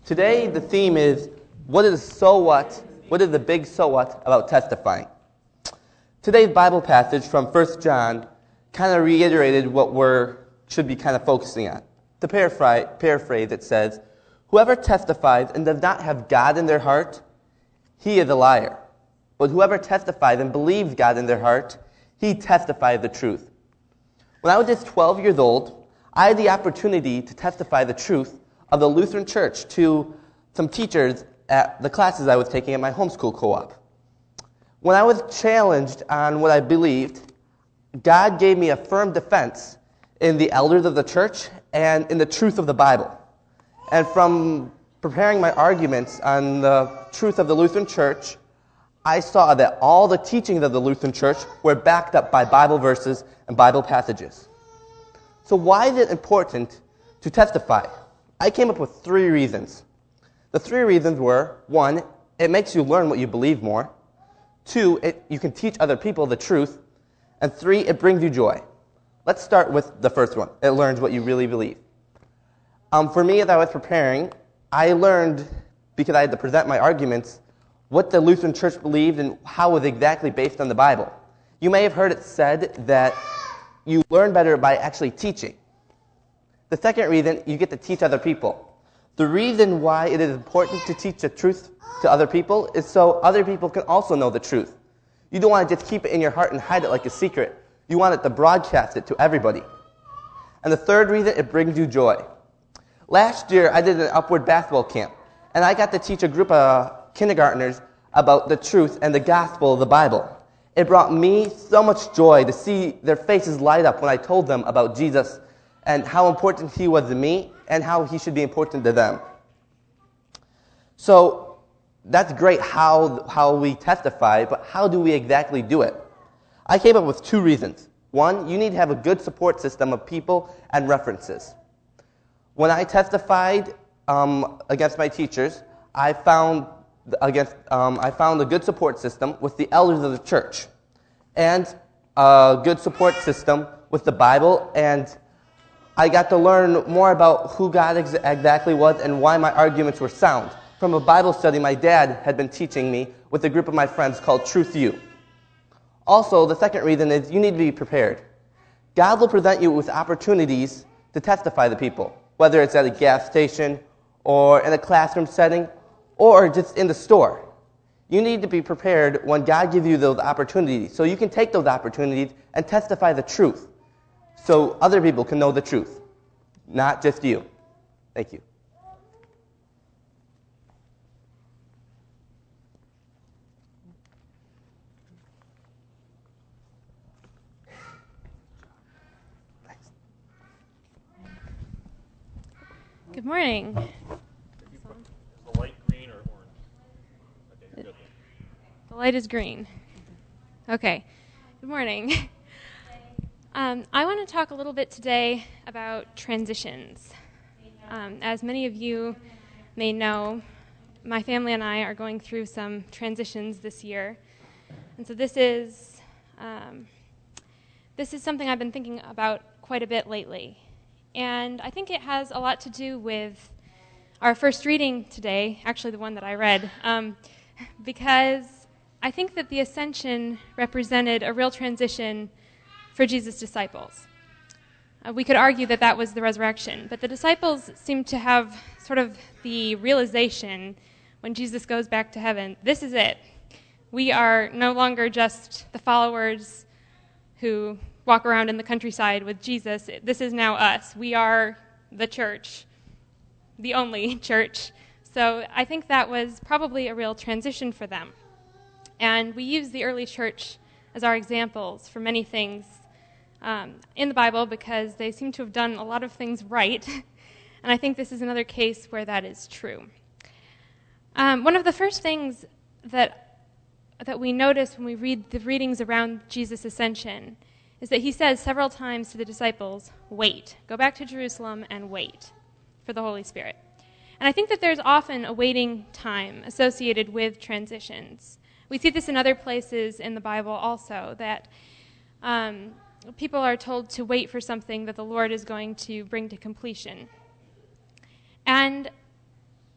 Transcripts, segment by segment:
Today, the theme is, what is the big so what about testifying? Today's Bible passage from 1 John kind of reiterated what should be kind of focusing on. To paraphrase, it says, whoever testifies and does not have God in their heart, he is a liar. But whoever testifies and believes God in their heart, he testifies the truth. When I was just 12 years old, I had the opportunity to testify the truth of the Lutheran Church to some teachers at the classes I was taking at my homeschool co-op. When I was challenged on what I believed, God gave me a firm defense in the elders of the church and in the truth of the Bible. And from preparing my arguments on the truth of the Lutheran Church, I saw that all the teachings of the Lutheran Church were backed up by Bible verses and Bible passages. So why is it important to testify? I came up with 3 reasons. The 3 reasons were, 1, it makes you learn what you believe more. 2, you can teach other people the truth. And 3, it brings you joy. Let's start with the first one. It learns what you really believe. For me, as I was preparing, I learned, because I had to present my arguments, what the Lutheran Church believed and how it was exactly based on the Bible. You may have heard it said that you learn better by actually teaching. The second reason, you get to teach other people. The reason why it is important to teach the truth to other people is so other people can also know the truth. You don't want to just keep it in your heart and hide it like a secret. You want it to broadcast it to everybody. And the third reason, it brings you joy. Last year, I did an Upward basketball camp, and I got to teach a group of kindergartners about the truth and the gospel of the Bible. It brought me so much joy to see their faces light up when I told them about Jesus and how important he was to me and how he should be important to them. So that's great how we testify, but how do we exactly do it? I came up with 2 reasons. 1, you need to have a good support system of people and references. When I testified against my teachers, I found a good support system with the elders of the church and a good support system with the Bible, and I got to learn more about who God exactly was and why my arguments were sound from a Bible study my dad had been teaching me with a group of my friends called Truth U. Also, the second reason is you need to be prepared. God will present you with opportunities to testify to people, whether it's at a gas station or in a classroom setting or just in the store. You need to be prepared when God gives you those opportunities so you can take those opportunities and testify the truth so other people can know the truth, not just you. Thank you. Good morning. Is the light green or orange? Okay, good. The light is green. Okay. Good morning. I want to talk a little bit today about transitions. As many of you may know, my family and I are going through some transitions this year. And so this is something I've been thinking about quite a bit lately. And I think it has a lot to do with our first reading today, actually the one that I read, because I think that the ascension represented a real transition for Jesus' disciples. We could argue that that was the resurrection, but the disciples seem to have sort of the realization when Jesus goes back to heaven, this is it. We are no longer just the followers who walk around in the countryside with Jesus. This is now us. We are the church, the only church. So I think that was probably a real transition for them. And we use the early church as our examples for many things in the Bible because they seem to have done a lot of things right. And I think this is another case where that is true. One of the first things that we notice when we read the readings around Jesus' ascension is that he says several times to the disciples, wait. Go back to Jerusalem and wait for the Holy Spirit. And I think that there's often a waiting time associated with transitions. We see this in other places in the Bible also, that people are told to wait for something that the Lord is going to bring to completion. And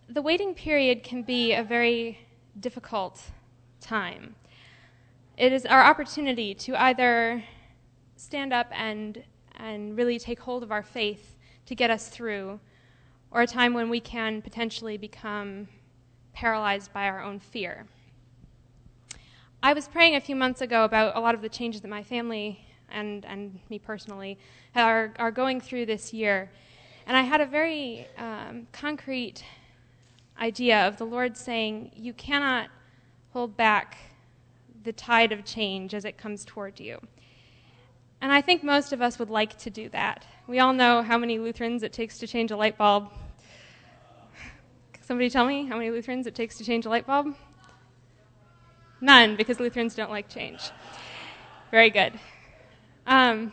the waiting period can be a very difficult time. It is our opportunity to either stand up and really take hold of our faith to get us through, or a time when we can potentially become paralyzed by our own fear. I was praying a few months ago about a lot of the changes that my family and me personally are going through this year, and I had a very concrete idea of the Lord saying, you cannot hold back the tide of change as it comes toward you. And I think most of us would like to do that. We all know how many Lutherans it takes to change a light bulb. Somebody tell me how many Lutherans it takes to change a light bulb? None, because Lutherans don't like change. Very good. And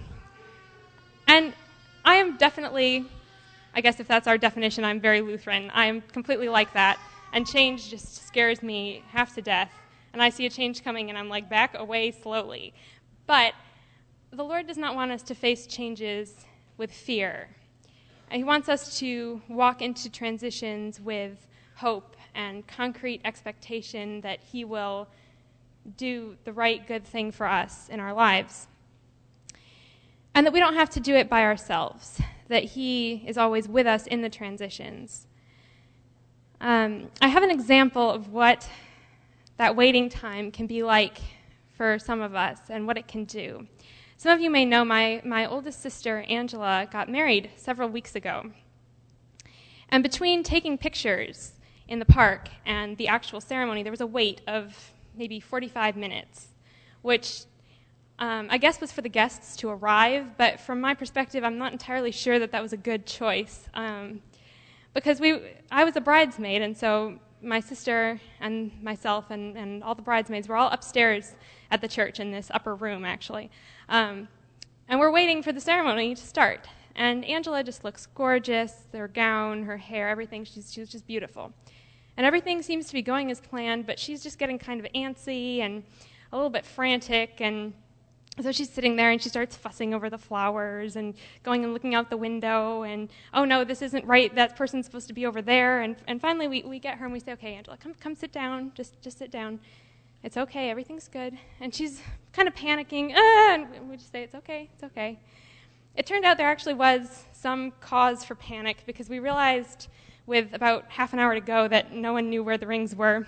I am definitely, I guess if that's our definition, I'm very Lutheran. I am completely like that. And change just scares me half to death. And I see a change coming and I'm like, back away slowly. But the Lord does not want us to face changes with fear. And He wants us to walk into transitions with hope and concrete expectation that He will do the right, good thing for us in our lives. And that we don't have to do it by ourselves, that He is always with us in the transitions. I have an example of what that waiting time can be like for some of us and what it can do. Some of you may know my oldest sister, Angela, got married several weeks ago. And between taking pictures in the park and the actual ceremony, there was a wait of maybe 45 minutes, which I guess was for the guests to arrive, but from my perspective, I'm not entirely sure that was a good choice. Because I was a bridesmaid, and so my sister and myself and all the bridesmaids were all upstairs at the church in this upper room, actually. And we're waiting for the ceremony to start. And Angela just looks gorgeous, her gown, her hair, everything. She was just beautiful. And everything seems to be going as planned, but she's just getting kind of antsy and a little bit frantic. And so she's sitting there and she starts fussing over the flowers and going and looking out the window. And, oh, no, this isn't right. That person's supposed to be over there. And finally we get her and we say, okay, Angela, come sit down. Just sit down. It's okay. Everything's good. And she's kind of panicking. And we just say, it's okay. It's okay. It turned out there actually was some cause for panic because we realized with about half an hour to go that no one knew where the rings were.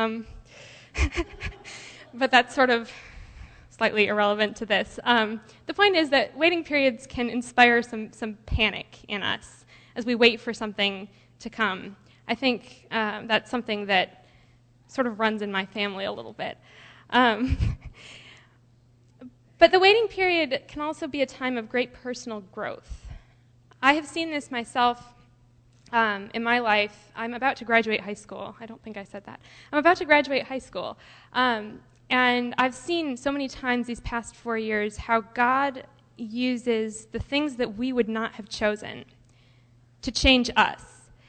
But that's sort of slightly irrelevant to this. The point is that waiting periods can inspire some panic in us as we wait for something to come. I think that's something that sort of runs in my family a little bit. But the waiting period can also be a time of great personal growth. I have seen this myself in my life. I'm about to graduate high school. I don't think I said that. I'm about to graduate high school. And I've seen so many times these past 4 years how God uses the things that we would not have chosen to change us.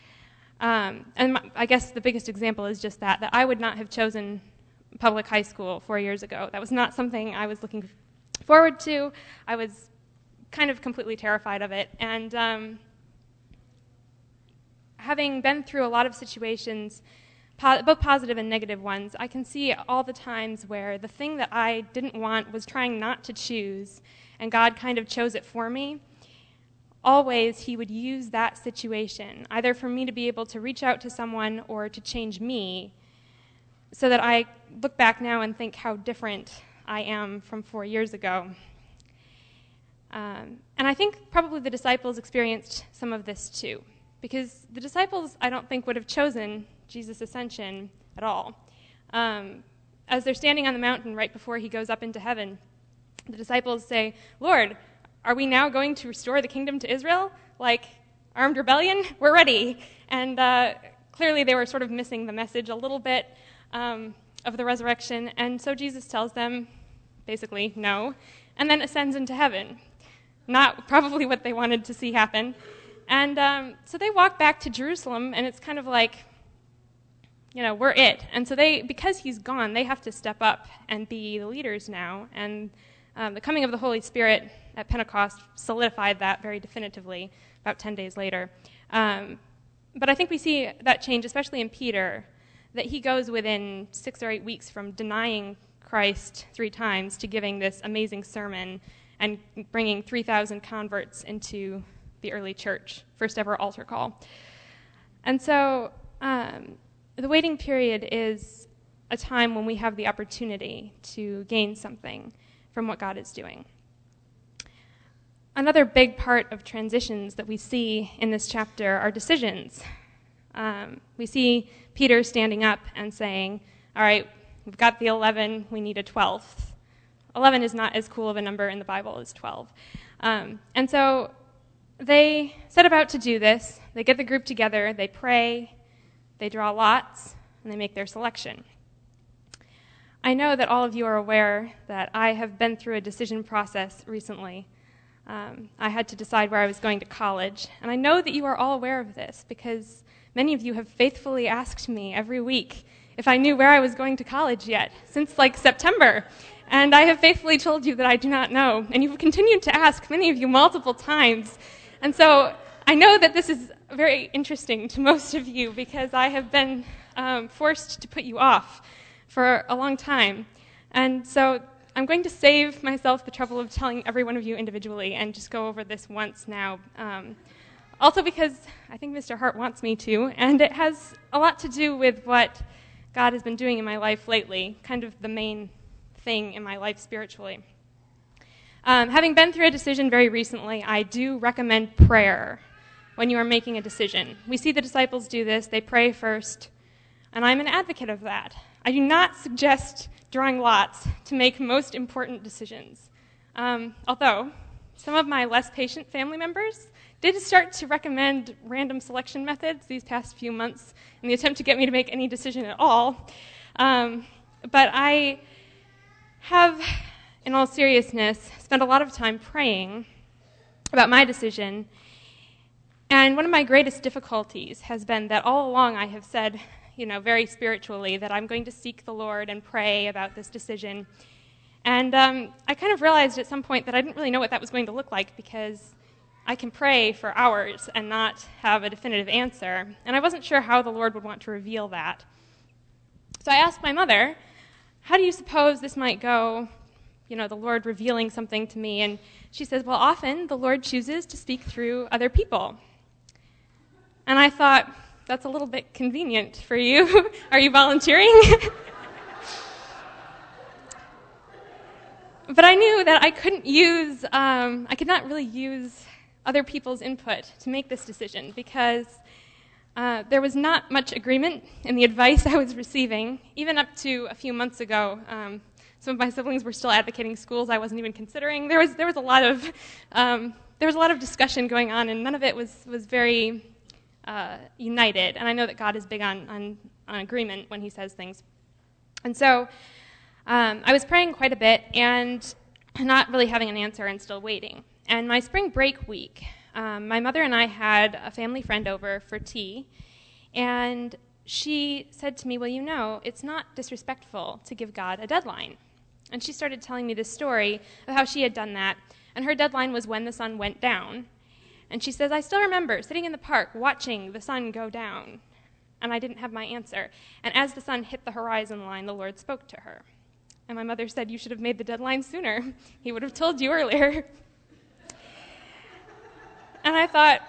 I guess the biggest example is just that I would not have chosen public high school 4 years ago. That was not something I was looking forward to. I was kind of completely terrified of it. And having been through a lot of situations, both positive and negative ones, I can see all the times where the thing that I didn't want was trying not to choose, and God kind of chose it for me. Always, He would use that situation, either for me to be able to reach out to someone or to change me, so that I look back now and think how different I am from 4 years ago. And I think probably the disciples experienced some of this too, because the disciples, I don't think, would have chosen Jesus' ascension at all. As they're standing on the mountain right before He goes up into heaven, the disciples say, Lord, are we now going to restore the kingdom to Israel? Like armed rebellion? We're ready. And clearly they were sort of missing the message a little bit of the resurrection. And so Jesus tells them, basically, no, and then ascends into heaven. Not probably what they wanted to see happen. And so they walk back to Jerusalem, and it's kind of like, we're it. And so because He's gone, they have to step up and be the leaders now. And the coming of the Holy Spirit at Pentecost solidified that very definitively about 10 days later. But I think we see that change, especially in Peter, that he goes within 6 or 8 weeks from denying Christ 3 times to giving this amazing sermon and bringing 3,000 converts into the early church, first ever altar call. And so the waiting period is a time when we have the opportunity to gain something from what God is doing. Another big part of transitions that we see in this chapter are decisions. We see Peter standing up and saying, all right, we've got the 11, we need a 12th. 11 is not as cool of a number in the Bible as 12. And so they set about to do this. They get the group together, they pray, they draw lots, and they make their selection. I know that all of you are aware that I have been through a decision process recently. I had to decide where I was going to college, and I know that you are all aware of this because many of you have faithfully asked me every week if I knew where I was going to college yet, since like September. And I have faithfully told you that I do not know. And you've continued to ask, many of you, multiple times. And so I know that this is very interesting to most of you because I have been forced to put you off for a long time. And so I'm going to save myself the trouble of telling every one of you individually and just go over this once now. Also because I think Mr. Hart wants me to, and it has a lot to do with what God has been doing in my life lately, kind of the main thing in my life spiritually. Having been through a decision very recently, I do recommend prayer when you are making a decision. We see the disciples do this. They pray first, and I'm an advocate of that. I do not suggest drawing lots to make most important decisions. Although some of my less patient family members did start to recommend random selection methods these past few months in the attempt to get me to make any decision at all. But I have, in all seriousness, spent a lot of time praying about my decision. And one of my greatest difficulties has been that all along I have said, very spiritually, that I'm going to seek the Lord and pray about this decision. And I kind of realized at some point that I didn't really know what that was going to look like because I can pray for hours and not have a definitive answer. And I wasn't sure how the Lord would want to reveal that. So I asked my mother, how do you suppose this might go, the Lord revealing something to me? And she says, well, often the Lord chooses to speak through other people. And I thought, that's a little bit convenient for you. Are you volunteering? But I knew that I could not really use other people's input to make this decision because there was not much agreement in the advice I was receiving. Even up to a few months ago, some of my siblings were still advocating schools I wasn't even considering. There was a lot of discussion going on, and none of it was very united. And I know that God is big on agreement when He says things. And so I was praying quite a bit and not really having an answer and still waiting. And my spring break week, my mother and I had a family friend over for tea, and she said to me, well, it's not disrespectful to give God a deadline. And she started telling me this story of how she had done that, and her deadline was when the sun went down. And she says, I still remember sitting in the park watching the sun go down, and I didn't have my answer. And as the sun hit the horizon line, the Lord spoke to her. And my mother said, you should have made the deadline sooner. He would have told you earlier. And I thought,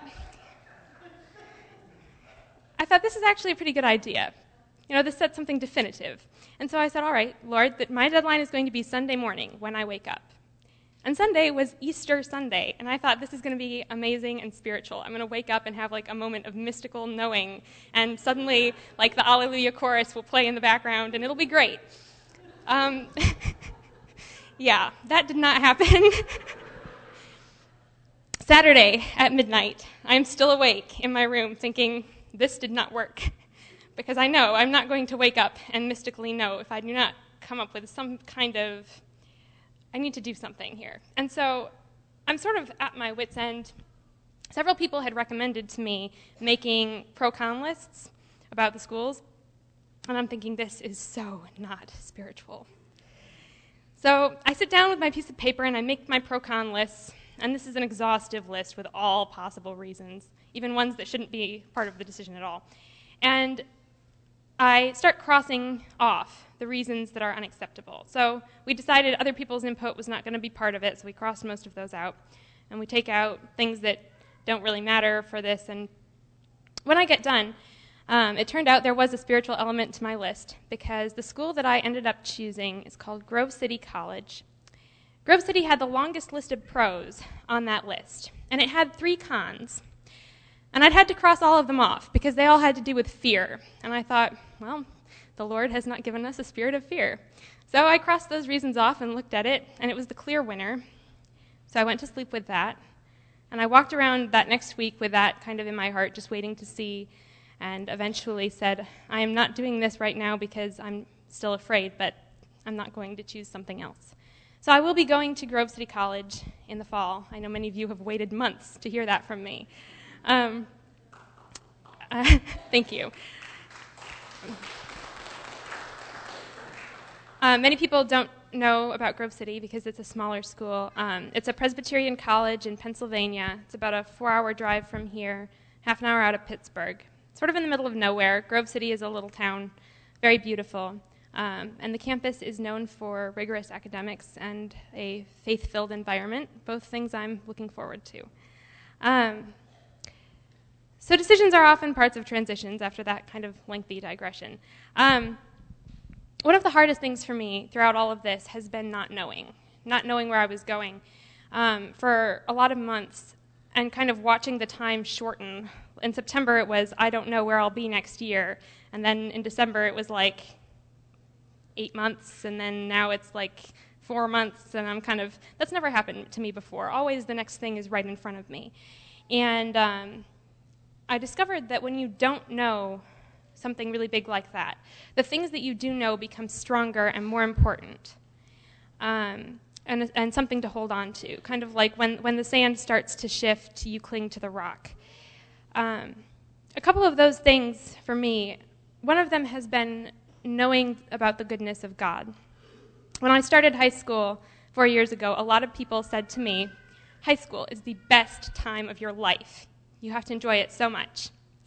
this is actually a pretty good idea. This sets something definitive. And so I said, all right, Lord, that my deadline is going to be Sunday morning when I wake up. And Sunday was Easter Sunday, and I thought this is going to be amazing and spiritual. I'm going to wake up and have a moment of mystical knowing, and suddenly the Alleluia chorus will play in the background, and it'll be great. Yeah, that did not happen. Saturday at midnight, I'm still awake in my room thinking, this did not work. Because I know I'm not going to wake up and mystically know if I do not come up with some kind of, I need to do something here. And so I'm sort of at my wit's end. Several people had recommended to me making pro-con lists about the schools. And I'm thinking, this is so not spiritual. So I sit down with my piece of paper and I make my pro-con lists. And this is an exhaustive list with all possible reasons, even ones that shouldn't be part of the decision at all. And I start crossing off the reasons that are unacceptable. So we decided other people's input was not going to be part of it, so we crossed most of those out. And we take out things that don't really matter for this. And when I get done, it turned out there was a spiritual element to my list, because the school that I ended up choosing is called Grove City College. Grove City had the longest list of pros on that list, and it had 3 cons. And I'd had to cross all of them off because they all had to do with fear. And I thought, well, the Lord has not given us a spirit of fear. So I crossed those reasons off and looked at it, and it was the clear winner. So I went to sleep with that. And I walked around that next week with that kind of in my heart, just waiting to see, and eventually said, I am not doing this right now because I'm still afraid, but I'm not going to choose something else. So I will be going to Grove City College in the fall. I know many of you have waited months to hear that from me. Thank you. Many people don't know about Grove City because it's a smaller school. It's a Presbyterian college in Pennsylvania. It's about a 4-hour drive from here, half an hour out of Pittsburgh. Sort of in the middle of nowhere. Grove City is a little town, very beautiful. And the campus is known for rigorous academics and a faith-filled environment, both things I'm looking forward to. So decisions are often parts of transitions after that kind of lengthy digression. One of the hardest things for me throughout all of this has been not knowing where I was going for a lot of months, and kind of watching the time shorten. In September it was, I don't know where I'll be next year, and then in December it was like 8 months, and then now it's like 4 months, and I'm kind of, that's never happened to me before. Always the next thing is right in front of me. And I discovered that when you don't know something really big like that, the things that you do know become stronger and more important, and something to hold on to. Kind of like when the sand starts to shift, you cling to the rock. A couple of those things for me, one of them has been knowing about the goodness of God. When I started high school 4 years ago, a lot of people said to me, high school is the best time of your life. You have to enjoy it so much.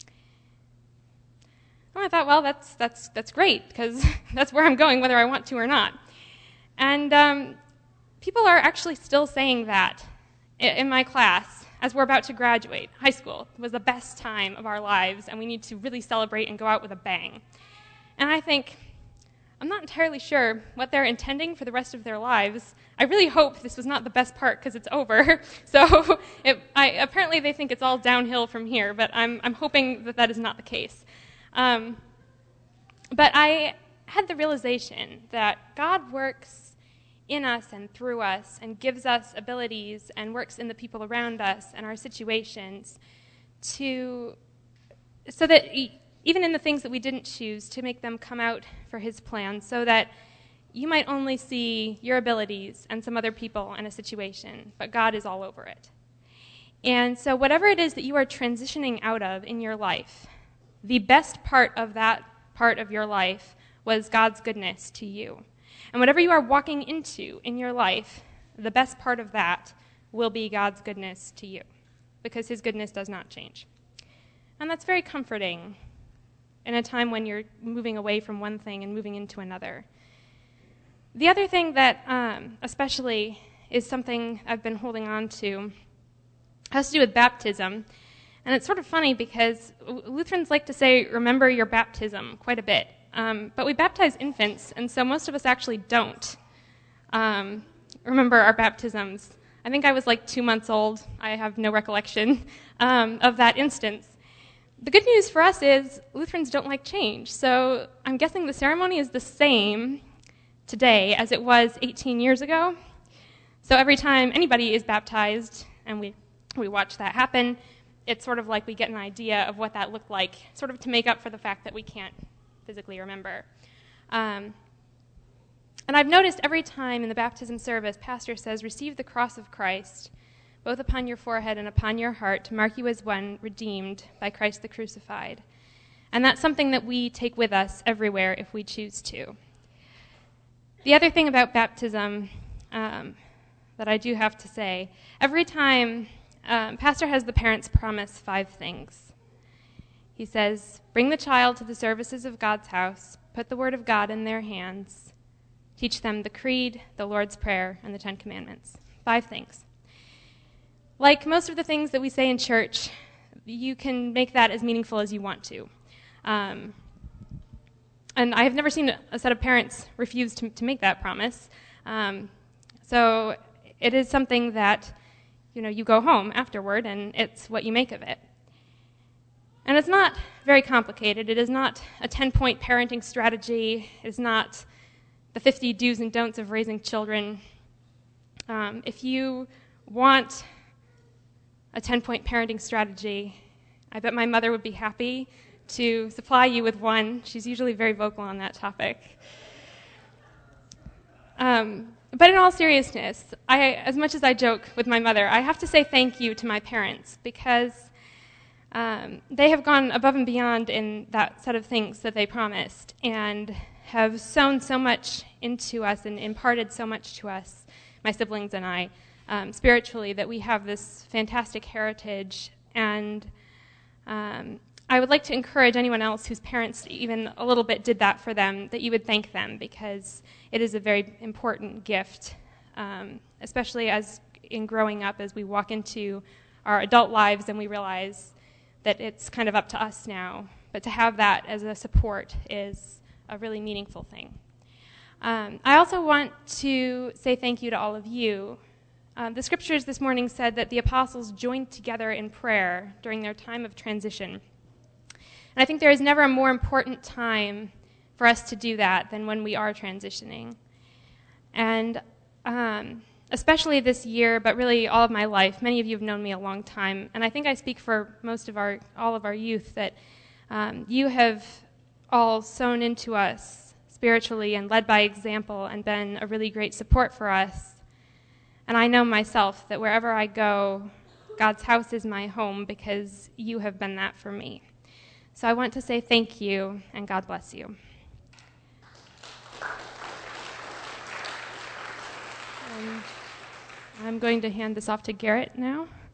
And I thought, well, that's great, because that's where I'm going whether I want to or not. And people are actually still saying that in my class as we're about to graduate. High school was the best time of our lives, and we need to really celebrate and go out with a bang. And I think, I'm not entirely sure what they're intending for the rest of their lives. I really hope this was not the best part because it's over. So apparently they think it's all downhill from here, but I'm hoping that is not the case. But I had the realization that God works in us and through us and gives us abilities and works in the people around us and our situations so that even in the things that we didn't choose, to make them come out for his plan, so that you might only see your abilities and some other people in a situation, but God is all over it. And so whatever it is that you are transitioning out of in your life, the best part of that part of your life was God's goodness to you. And whatever you are walking into in your life, the best part of that will be God's goodness to you, because his goodness does not change. And that's very comforting in a time when you're moving away from one thing and moving into another. The other thing that especially is something I've been holding on to has to do with baptism. And it's sort of funny because Lutherans like to say, remember your baptism, quite a bit. But we baptize infants, and so most of us actually don't remember our baptisms. I think I was like 2 months old. I have no recollection of that instance. The good news for us is Lutherans don't like change. So I'm guessing the ceremony is the same today as it was 18 years ago. So every time anybody is baptized, and we watch that happen, it's sort of like we get an idea of what that looked like, sort of to make up for the fact that we can't physically remember. And I've noticed every time in the baptism service, pastor says, receive the cross of Christ, both upon your forehead and upon your heart, to mark you as one redeemed by Christ the crucified. And that's something that we take with us everywhere if we choose to. The other thing about baptism that I do have to say. Every time, Pastor has the parents promise 5 things. He says, bring the child to the services of God's house, put the word of God in their hands, teach them the creed, the Lord's Prayer, and the 10 Commandments. 5 things. Like most of the things that we say in church, you can make that as meaningful as you want to. And I have never seen a set of parents refuse to make that promise. So it is something that, you go home afterward, and it's what you make of it. And it's not very complicated. It is not a 10-point parenting strategy. It is not the 50 do's and don'ts of raising children. If you want a 10-point parenting strategy, I bet my mother would be happy to supply you with one. She's usually very vocal on that topic. But in all seriousness, as much as I joke with my mother, I have to say thank you to my parents, because they have gone above and beyond in that set of things that they promised, and have sown so much into us and imparted so much to us, my siblings and I, spiritually, that we have this fantastic heritage. And I would like to encourage anyone else whose parents even a little bit did that for them, that you would thank them, because it is a very important gift, especially as in growing up, as we walk into our adult lives and we realize that it's kind of up to us now. But to have that as a support is a really meaningful thing. I also want to say thank you to all of you. The scriptures this morning said that the apostles joined together in prayer during their time of transition. And I think there is never a more important time for us to do that than when we are transitioning. And especially this year, but really all of my life, many of you have known me a long time, and I think I speak for all of our youth, that you have all sown into us spiritually and led by example and been a really great support for us. And I know myself that wherever I go, God's house is my home, because you have been that for me. So I want to say thank you, and God bless you. I'm going to hand this off to Garrett now.